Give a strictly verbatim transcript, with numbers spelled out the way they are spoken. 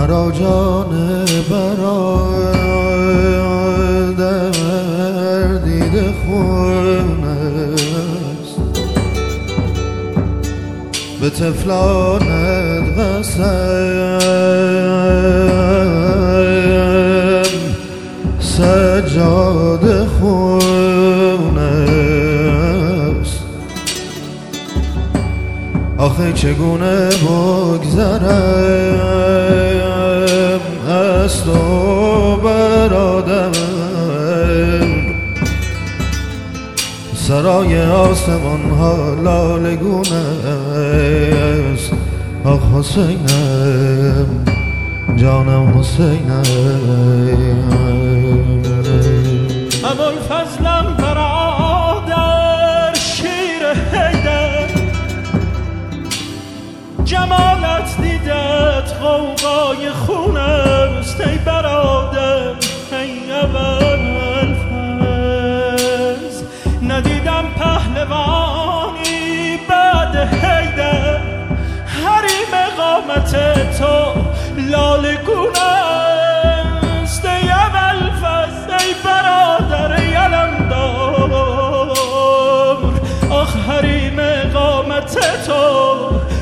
مرا جان برادر دیده خون است، به طفلانت قسم سجاده خون است. آخه چگونه بگذرم از تو برادر، سرای آسمان ها لالگون است. آخ حسینم جانم حسینم. ابوالفضلم برادر شیر حیدر، جمالت دیدت غوغای خون است. ای برادر ای ابوالفضل، ندیدم پهلوانی بعد حیدر، حریم قامت تو لالگون است. ای ابوالفضل ای برادر ای علمدار، آخ حریم قامت تو